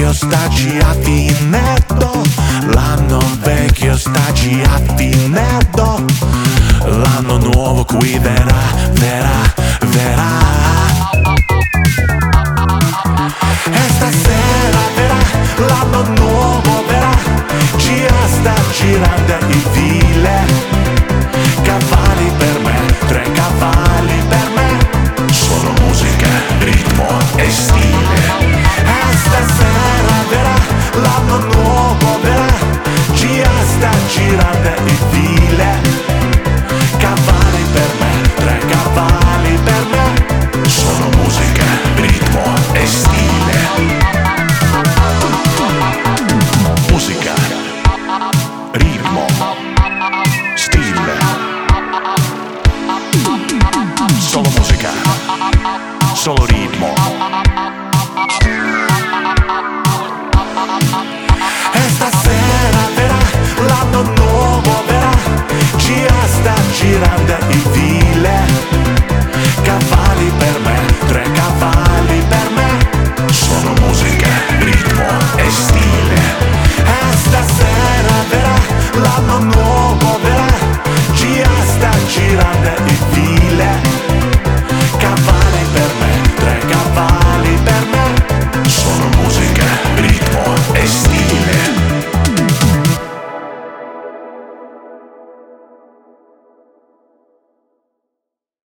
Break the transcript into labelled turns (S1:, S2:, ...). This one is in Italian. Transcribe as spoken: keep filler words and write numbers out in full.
S1: vecchio staci a finetto, l'anno vecchio staci a finetto, l'anno nuovo qui verrà, verrà, verrà. E stasera verrà, l'anno nuovo verrà, ci sta girando il file. Cavalli per me, tre cavalli per me, solo musica, ritmo e stile. E stasera verrà, l'anno nuovo verrà, ci sta girando il file. Cavalli per me, tre cavalli per me, solo musica, ritmo e stile. Musica, ritmo, stile. Solo musica, solo ritmo